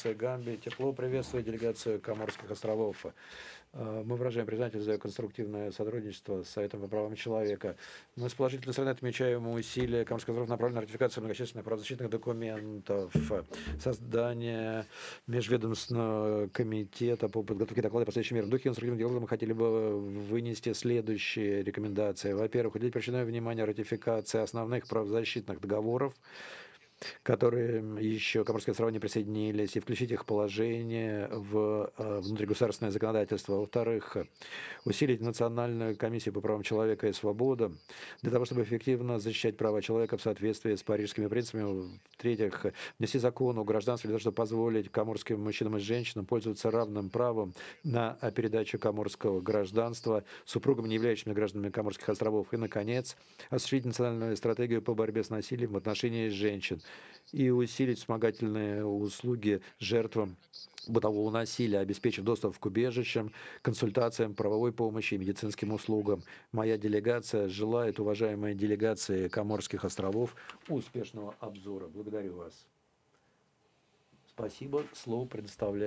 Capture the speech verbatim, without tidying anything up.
делегация Гамбии тепло приветствует делегацию Коморских островов. Э, Мы выражаем признательность за конструктивное сотрудничество с Советом по правам человека. Мы с положительной стороны отмечаем усилия Коморских островов, направленные на ратификацию многочисленных правозащитных документов, создание межведомственного комитета по подготовке доклада по следующим мерам. В духе конструктивного диалога мы хотели бы вынести следующие рекомендации. Во-первых, уделить причинное внимание ратификации основных правозащитных договоров, которые еще Коморские острова не присоединились, и включить их положение в э, внутригосударственное законодательство. Во-вторых, усилить Национальную комиссию по правам человека и свободам для того, чтобы эффективно защищать права человека в соответствии с парижскими принципами. В-третьих, внести закон о гражданстве для того, чтобы позволить коморским мужчинам и женщинам пользоваться равным правом на передачу коморского гражданства супругам, не являющимися гражданами Коморских островов. И, наконец, осуществить национальную стратегию по борьбе с насилием в отношении женщин и усилить вспомогательные услуги жертвам бытового насилия, обеспечив доступ к убежищам, консультациям, правовой помощи и медицинским услугам. Моя делегация желает уважаемой делегации Коморских островов успешного обзора. Благодарю вас. Спасибо. Слово предоставляю